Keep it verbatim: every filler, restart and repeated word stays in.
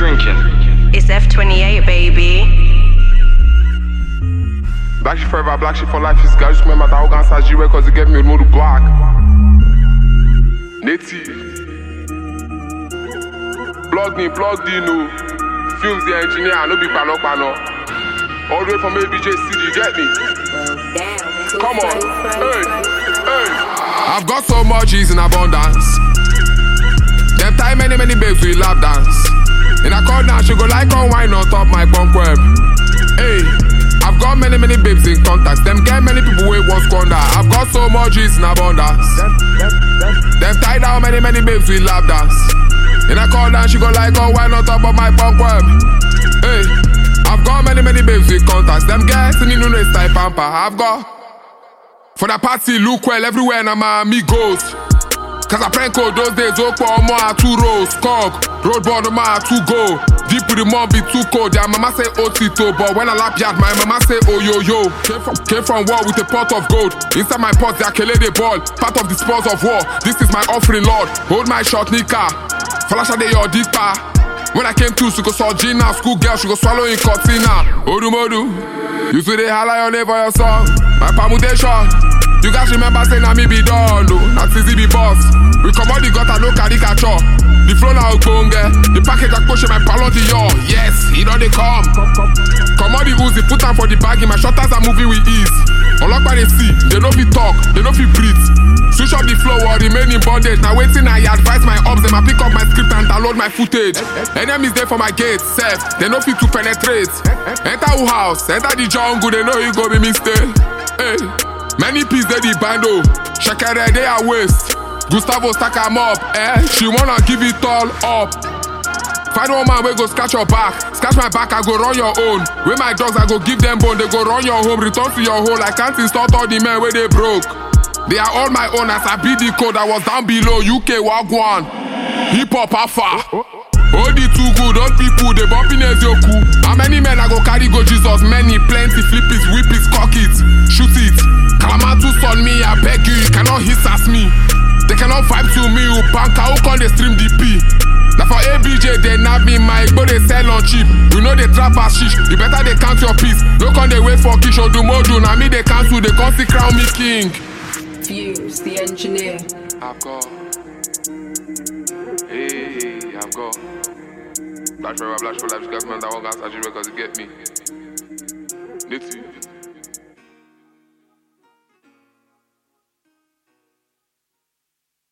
drinking? It's F twenty-eight, baby. Black shit forever, black shit for life. Is guys just remember that organ size G cause it get me with more black. Native. Plug me, plug D no. Films the engineer, I no be pano pano. All the way from A B J City, you get me? Come on, hey, hey. I've got so much G's in abundance. Them time many many babes we lap dance. In a call now she go like on wine on top my bunk web. Hey, I've got many many babes in contacts. Them get many people wait one squander. I've got so much G's in abundance. Them tie down many many babes we lap dance. In a call down she go like on wine on top of my bunk web. Hey, I've got many many babes with contacts. Them guys in the new style pamper. I've got for the party look well everywhere and my amigos. Cause I prank code those days, Opo more two rows, Cog, roadboard no more two go. Deep with the mom be too cold, yeah, mama say Otito, but when I lap yard, my mama say oh yo yo. Came from, came from war with a pot of gold. Inside my pot, they kele the ball. Part of the spoils of war. This is my offering, Lord. Hold my short nika. Flash de your dipa. When I came to, she go saw Gina, school girl, she go swallow in Cortina. Odu modu. You see they highlight your name for your song. My permutation. You guys remember saying that me be done, no, not easy be boss. We come out the gutter, no caricature. The flow now gonge, the package I push in my palo the yo. Yes, he don't they come. Come out the Uzi, put on for the baggy. My shutters are moving with ease. Unlock by the sea, they don't fit talk, they don't fit breathe. Switch up the flow or remain in bondage. Now waiting I advise my ops, them I pick up my script and download my footage. Enemies there for my gate, safe, they no fit to penetrate. Enter who house, enter the jungle, they know you go be mistake. Hey. Many pieces they the bando, Shakere they are waste. Gustavo stack em up, eh? She wanna give it all up. Find one man we go scratch your back, scratch my back I go run your own. With my dogs I go give them bone, they go run your home, return to your hole. I can't install all the men where they broke. They are all my own as I beat the code. I was down below U K Wagwan, hip hop alpha. Hold it too good, old people, they bumping Ezioku. How many men I go carry go Jesus? Many, plenty, flip it, whip it, cock it, shoot it. Kalamatu's on me, I beg you, you cannot hiss at me. They cannot vibe to me, you banker, who can they stream D P? Now for A B J, they nab me, my but they sell on cheap. You know they trap as shish, you better they count your piece. Don't come they wait for Kish or Dumodu, now me they cancel, they come see crown me king. Fuse, the engineer. I've got, hey, I've got. Black forever, black for life, you guys remember that one guy, cause it get me. Nitty.